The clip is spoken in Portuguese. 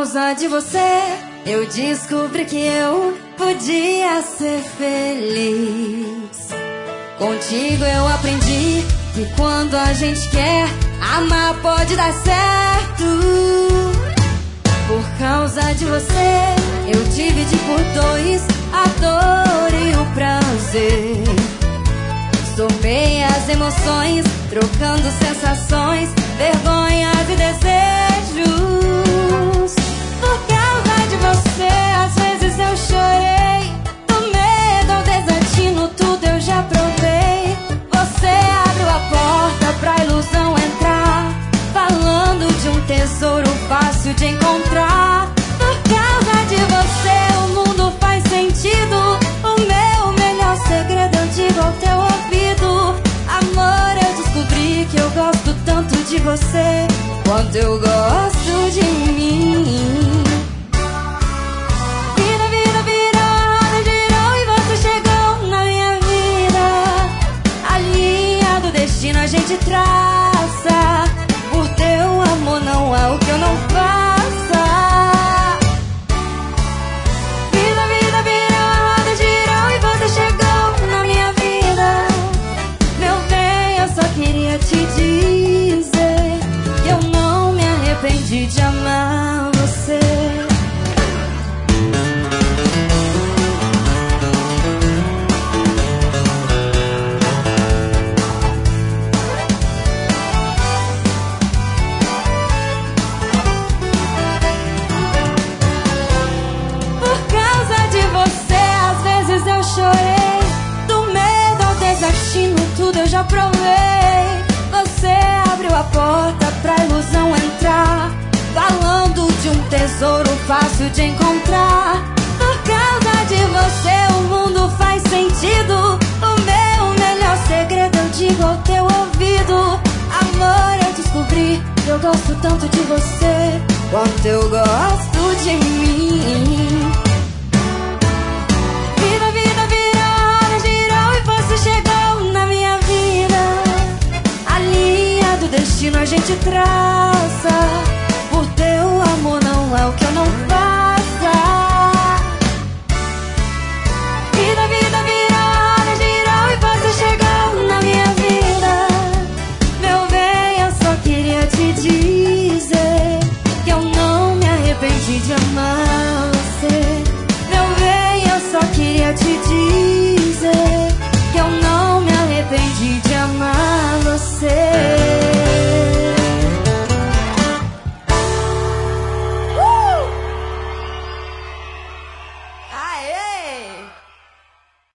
causa de você, eu descobri que eu podia ser feliz. Contigo eu aprendi que quando a gente quer, amar pode dar certo. Por causa de você, eu dividi por dois a dor e o prazer. Somei as emoções, trocando sensações, vergonhas e desejos. Por causa de você, às vezes eu chorei. Do medo ao desatino, tudo eu já provei. Você abriu a porta pra ilusão entrar, falando de um tesouro fácil de encontrar. Por causa de você, o mundo faz sentido. O meu melhor segredo eu digo ao teu ouvido. Amor, eu descobri que eu gosto tanto de você quanto eu gosto de mim. Vida, vida, virou, a roda girou e você chegou na minha vida. A linha do destino a gente traça. Por teu amor não há o que eu não faça. Vida, vida, virou, a roda girou e você chegou na minha vida. Meu bem, eu só queria te dizer que eu não me arrependi de amar você. Por causa de você, às vezes eu chorei. Do medo ao desatino, tudo eu já provei. Você abriu a porta pra ilusão entrar, falando de um tesouro fácil de encontrar. Por causa de você, o mundo faz sentido. O meu melhor segredo eu digo ao teu ouvido. Amor, eu descobri que eu gosto tanto de você quanto eu gosto de mim. Vida, vida, virou, a roda girou e você chegou na minha vida. A linha do destino a gente traça. Por teu amor não há o que eu não faça. Vida, vida, virou, a roda girou e você chegou na minha vida. Meu bem, eu só queria te dizer que eu não me arrependi de amar você. Meu bem, eu só queria te dizer que eu não me arrependi de amar você.